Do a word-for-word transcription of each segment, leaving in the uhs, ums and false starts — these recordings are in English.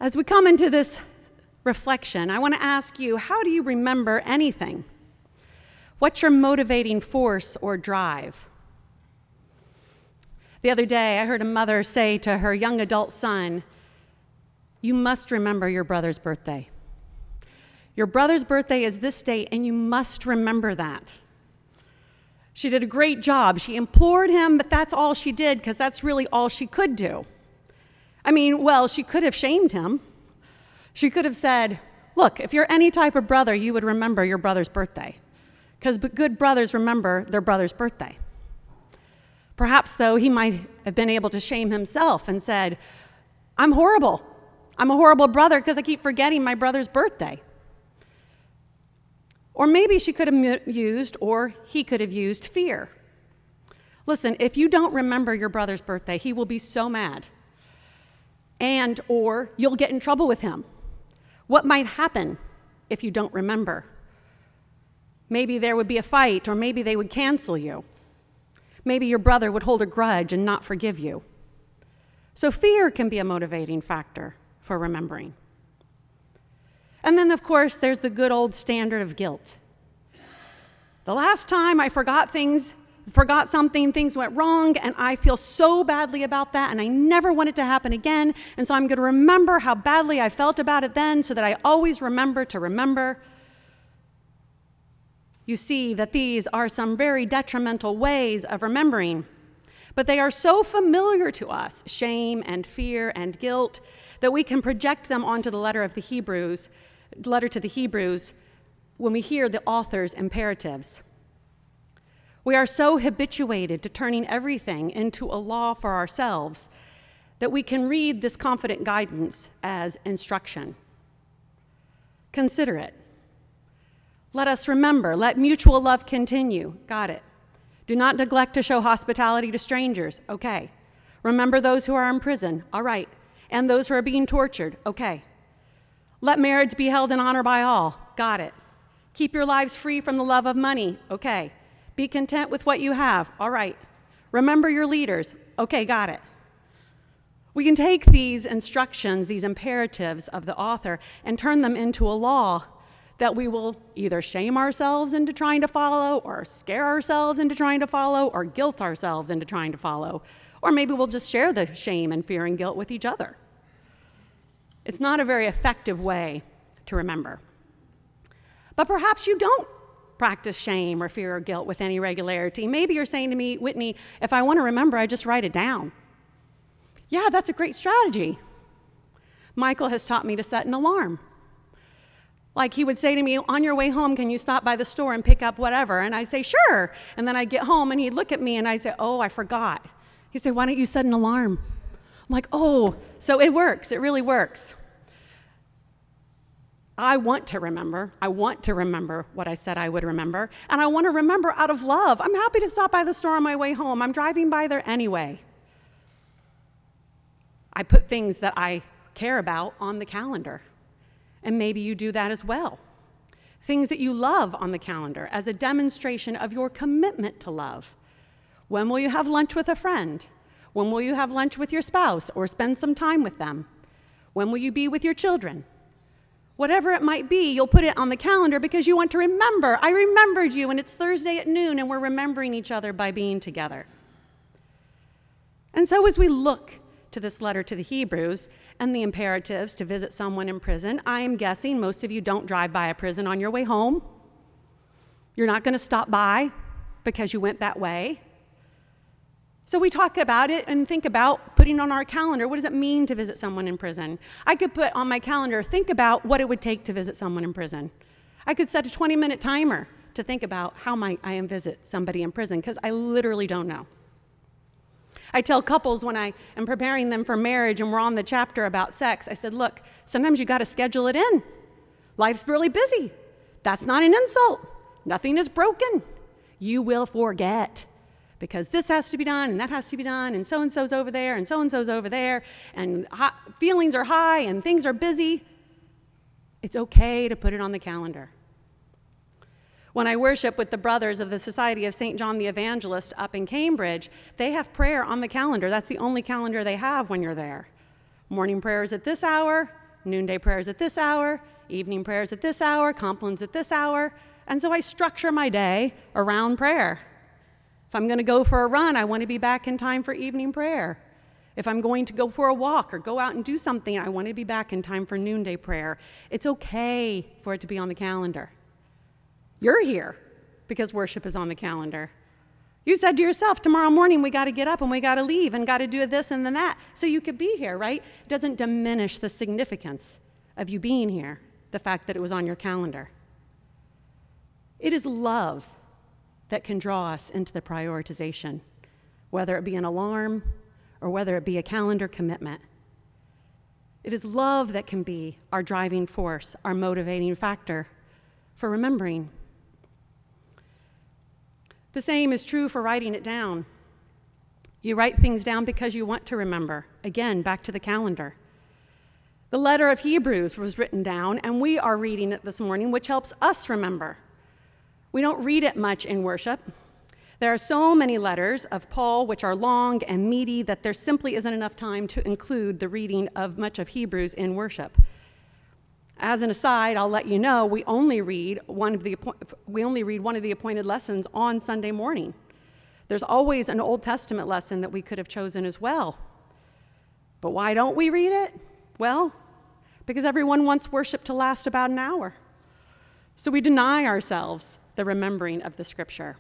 As we come into this reflection, I want to ask you, how do you remember anything? What's your motivating force or drive? The other day, I heard a mother say to her young adult son, "You must remember your brother's birthday. Your brother's birthday is this date, and you must remember that." She did a great job. She implored him, but that's all she did, because that's really all she could do. I mean, well, she could have shamed him. She could have said, "Look, if you're any type of brother, you would remember your brother's birthday, because good brothers remember their brother's birthday." Perhaps, though, he might have been able to shame himself and said, "I'm horrible. I'm a horrible brother because I keep forgetting my brother's birthday." Or maybe she could have used, or he could have used, fear. Listen, if you don't remember your brother's birthday, he will be so mad. And or you'll get in trouble with him. What might happen if you don't remember? Maybe there would be a fight, or maybe they would cancel you. Maybe your brother would hold a grudge and not forgive you. So fear can be a motivating factor for remembering. And then, of course, there's the good old standard of guilt. The last time I forgot things, forgot something, things went wrong, and I feel so badly about that, and I never want it to happen again, and so I'm going to remember how badly I felt about it then so that I always remember to remember. You see that these are some very detrimental ways of remembering, but they are so familiar to us, shame and fear and guilt, that we can project them onto the letter of the Hebrews, letter to the Hebrews, when we hear the author's imperatives. We are so habituated to turning everything into a law for ourselves that we can read this confident guidance as instruction. Consider it. Let us remember, let mutual love continue. Got it. Do not neglect to show hospitality to strangers. Okay. Remember those who are in prison. All right. And those who are being tortured. Okay. Let marriage be held in honor by all. Got it. Keep your lives free from the love of money. Okay. Be content with what you have. All right. Remember your leaders. Okay, got it. We can take these instructions, these imperatives of the author, and turn them into a law that we will either shame ourselves into trying to follow, or scare ourselves into trying to follow, or guilt ourselves into trying to follow. Or maybe we'll just share the shame and fear and guilt with each other. It's not a very effective way to remember. But perhaps you don't practice shame or fear or guilt with any regularity. Maybe you're saying to me, "Whitney, if I want to remember, I just write it down." Yeah, that's a great strategy. Michael has taught me to set an alarm. Like, he would say to me, "On your way home, can you stop by the store and pick up whatever?" And I'd say, "Sure." And then I'd get home and he'd look at me and I'd say, "Oh, I forgot." He'd say, "Why don't you set an alarm?" I'm like, "Oh." So it works. It really works. I want to remember. I want to remember what I said I would remember. And I want to remember out of love. I'm happy to stop by the store on my way home. I'm driving by there anyway. I put things that I care about on the calendar. And maybe you do that as well. Things that you love on the calendar as a demonstration of your commitment to love. When will you have lunch with a friend? When will you have lunch with your spouse or spend some time with them? When will you be with your children? Whatever it might be, you'll put it on the calendar because you want to remember. I remembered you, and it's Thursday at noon, and we're remembering each other by being together. And so as we look to this letter to the Hebrews and the imperatives to visit someone in prison, I am guessing most of you don't drive by a prison on your way home. You're not going to stop by because you went that way. So we talk about it and think about putting on our calendar, what does it mean to visit someone in prison? I could put on my calendar, think about what it would take to visit someone in prison. I could set a twenty-minute timer to think about how might I visit somebody in prison, because I literally don't know. I tell couples when I am preparing them for marriage and we're on the chapter about sex, I said, look, sometimes you got to schedule it in. Life's really busy. That's not an insult. Nothing is broken. You will forget. Because this has to be done, and that has to be done, and so-and-so's over there, and so-and-so's over there, and hot, feelings are high, and things are busy. It's okay to put it on the calendar. When I worship with the brothers of the Society of Saint John the Evangelist up in Cambridge, they have prayer on the calendar. That's the only calendar they have when you're there. Morning prayer is at this hour, noonday prayers at this hour, evening prayers at this hour, complines at this hour. And so I structure my day around prayer. If I'm going to go for a run, I want to be back in time for evening prayer. If I'm going to go for a walk or go out and do something, I want to be back in time for noonday prayer. It's okay for it to be on the calendar. You're here because worship is on the calendar. You said to yourself, tomorrow morning we got to get up and we got to leave and got to do this and then that. So you could be here, right? It doesn't diminish the significance of you being here, the fact that it was on your calendar. It is love that can draw us into the prioritization, whether it be an alarm or whether it be a calendar commitment. It is love that can be our driving force, our motivating factor for remembering. The same is true for writing it down. You write things down because you want to remember. Again, back to the calendar. The letter of Hebrews was written down, and we are reading it this morning, which helps us remember. We don't read it much in worship. There are so many letters of Paul which are long and meaty that there simply isn't enough time to include the reading of much of Hebrews in worship. As an aside, I'll let you know we only read one of the we only read one of the appointed lessons on Sunday morning. There's always an Old Testament lesson that we could have chosen as well. But why don't we read it? Well, because everyone wants worship to last about an hour. So we deny ourselves the remembering of the scripture.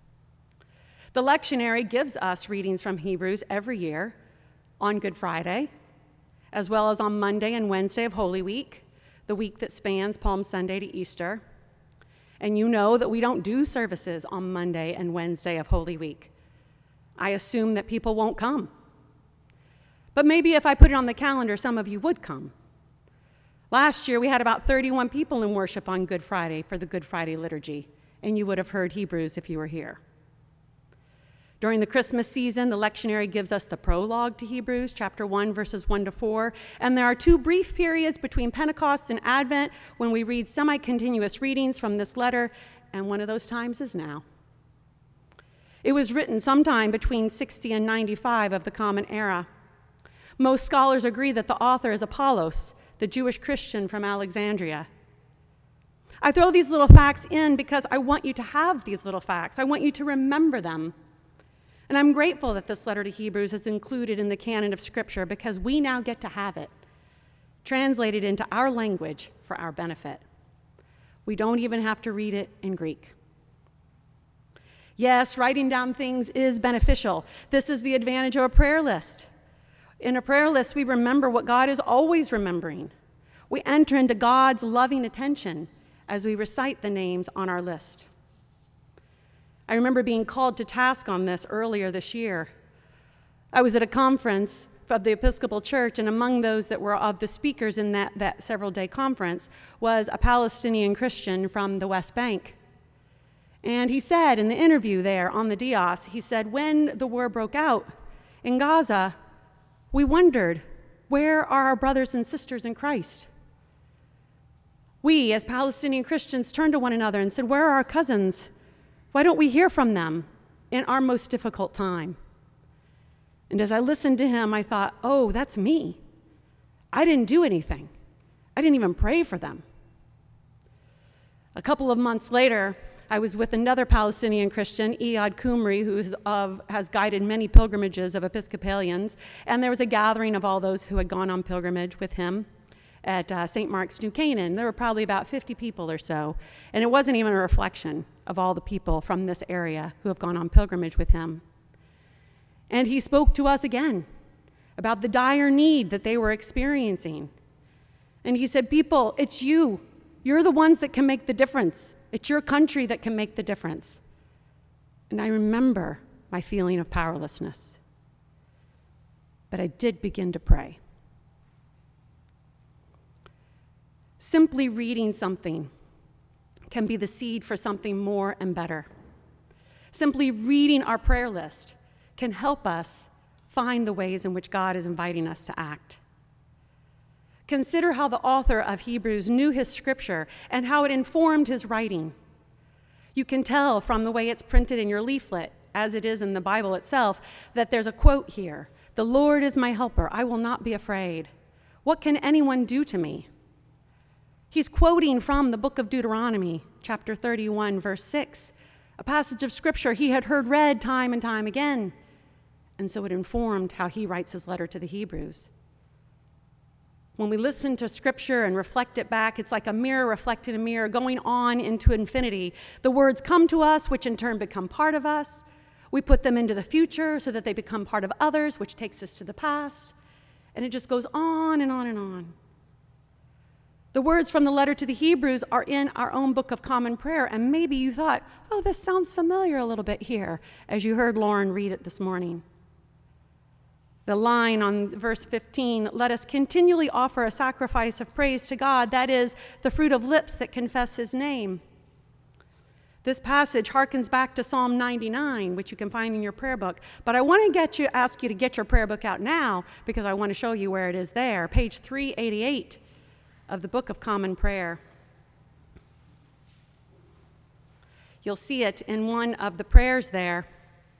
The lectionary gives us readings from Hebrews every year on Good Friday, as well as on Monday and Wednesday of Holy Week, the week that spans Palm Sunday to Easter. And you know that we don't do services on Monday and Wednesday of Holy Week. I assume that people won't come. But maybe if I put it on the calendar, some of you would come. Last year, we had about thirty-one people in worship on Good Friday for the Good Friday liturgy, and you would have heard Hebrews if you were here. During the Christmas season, the lectionary gives us the prologue to Hebrews, chapter one, verses one to four, and there are two brief periods between Pentecost and Advent when we read semi-continuous readings from this letter, and one of those times is now. It was written sometime between sixty and ninety-five of the Common Era. Most scholars agree that the author is Apollos, the Jewish Christian from Alexandria. I throw these little facts in because I want you to have these little facts. I want you to remember them. And I'm grateful that this letter to Hebrews is included in the canon of Scripture because we now get to have it translated into our language for our benefit. We don't even have to read it in Greek. Yes, writing down things is beneficial. This is the advantage of a prayer list. In a prayer list, we remember what God is always remembering. We enter into God's loving attention as we recite the names on our list. I remember being called to task on this earlier this year. I was at a conference of the Episcopal Church, and among those that were of the speakers in that, that several-day conference was a Palestinian Christian from the West Bank. And he said in the interview there on the dais, he said, when the war broke out in Gaza, we wondered, where are our brothers and sisters in Christ? We, as Palestinian Christians, turned to one another and said, where are our cousins? Why don't we hear from them in our most difficult time? And as I listened to him, I thought, oh, that's me. I didn't do anything. I didn't even pray for them. A couple of months later, I was with another Palestinian Christian, Iyad Kumri, who is of, has guided many pilgrimages of Episcopalians, and there was a gathering of all those who had gone on pilgrimage with him at uh, Saint Mark's, New Canaan. There were probably about fifty people or so, and it wasn't even a reflection of all the people from this area who have gone on pilgrimage with him. And he spoke to us again about the dire need that they were experiencing. And he said, people, it's you. You're the ones that can make the difference. It's your country that can make the difference. And I remember my feeling of powerlessness. But I did begin to pray. Simply reading something can be the seed for something more and better. Simply reading our prayer list can help us find the ways in which God is inviting us to act. Consider how the author of Hebrews knew his scripture and how it informed his writing. You can tell from the way it's printed in your leaflet, as it is in the Bible itself, that there's a quote here. The Lord is my helper, I will not be afraid. What can anyone do to me? He's quoting from the book of Deuteronomy, chapter thirty-one, verse six, a passage of scripture he had heard read time and time again, and so it informed how he writes his letter to the Hebrews. When we listen to scripture and reflect it back, it's like a mirror reflecting a mirror going on into infinity. The words come to us, which in turn become part of us. We put them into the future so that they become part of others, which takes us to the past. And it just goes on and on and on. The words from the letter to the Hebrews are in our own book of common prayer, and maybe you thought, oh, this sounds familiar a little bit here, as you heard Lauren read it this morning. The line on verse fifteen, let us continually offer a sacrifice of praise to God, that is, the fruit of lips that confess his name. This passage harkens back to Psalm ninety-nine, which you can find in your prayer book. But I want to get you, ask you to get your prayer book out now, because I want to show you where it is there. Page three eighty-eight of the Book of Common Prayer. You'll see it in one of the prayers there.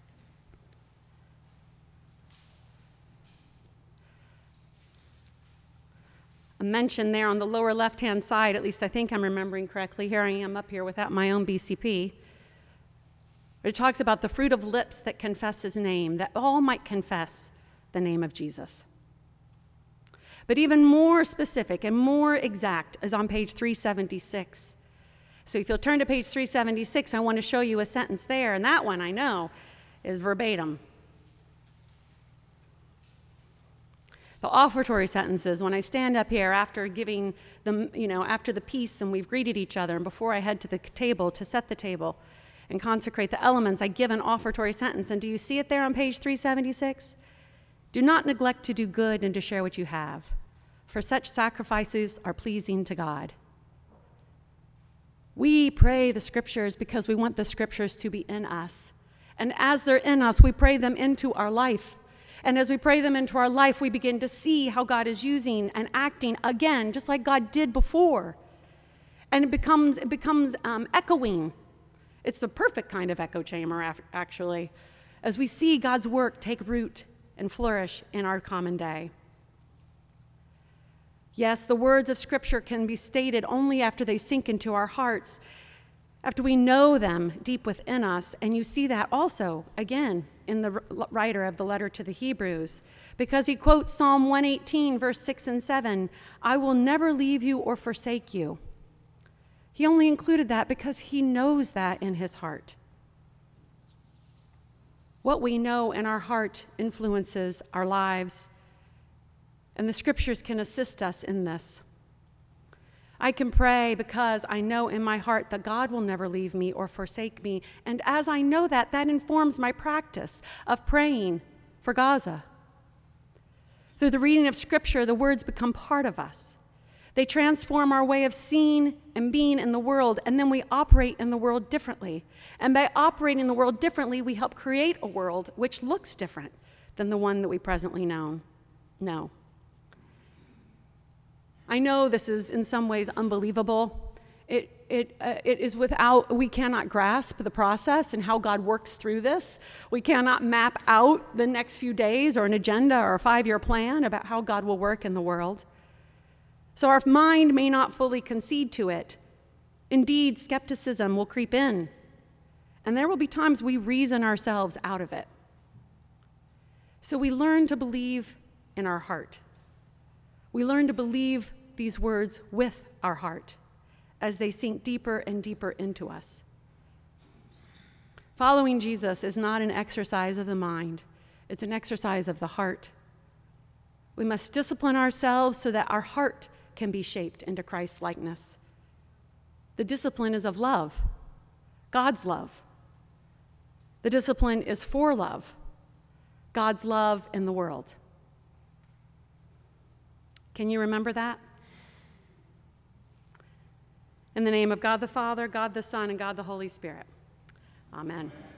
A mention there on the lower left-hand side, at least I think I'm remembering correctly. Here I am up here without my own B C P. It talks about the fruit of lips that confess his name, that all might confess the name of Jesus. But even more specific and more exact is on page three seventy-six. So if you'll turn to page three seventy-six, I want to show you a sentence there, and that one I know is verbatim. The offertory sentences, when I stand up here after giving them, you know, after the peace and we've greeted each other, and before I head to the table to set the table and consecrate the elements, I give an offertory sentence. And do you see it there on page three seventy-six? Do not neglect to do good and to share what you have, for such sacrifices are pleasing to God. We pray the scriptures because we want the scriptures to be in us. And as they're in us, we pray them into our life. And as we pray them into our life, we begin to see how God is using and acting again, just like God did before. And it becomes, it becomes um, echoing. It's the perfect kind of echo chamber, actually, as we see God's work take root and flourish in our common day. Yes, the words of Scripture can be stated only after they sink into our hearts, after we know them deep within us. And you see that also, again, in the writer of the letter to the Hebrews, because he quotes Psalm one eighteen, verse six and seven, I will never leave you or forsake you. He only included that because he knows that in his heart. What we know in our heart influences our lives, and the scriptures can assist us in this. I can pray because I know in my heart that God will never leave me or forsake me. And as I know that, that informs my practice of praying for Gaza. Through the reading of Scripture, the words become part of us. They transform our way of seeing and being in the world, and then we operate in the world differently. And by operating the world differently, we help create a world which looks different than the one that we presently know. know. I know this is in some ways unbelievable. It, it, uh, it is without, we cannot grasp the process and how God works through this. We cannot map out the next few days or an agenda or a five-year plan about how God will work in the world. So our mind may not fully concede to it. Indeed, skepticism will creep in, and there will be times we reason ourselves out of it. So we learn to believe in our heart. We learn to believe these words with our heart as they sink deeper and deeper into us. Following Jesus is not an exercise of the mind. It's an exercise of the heart. We must discipline ourselves so that our heart can be shaped into Christ's likeness. The discipline is of love, God's love. The discipline is for love, God's love in the world. Can you remember that? In the name of God the Father, God the Son, and God the Holy Spirit. Amen.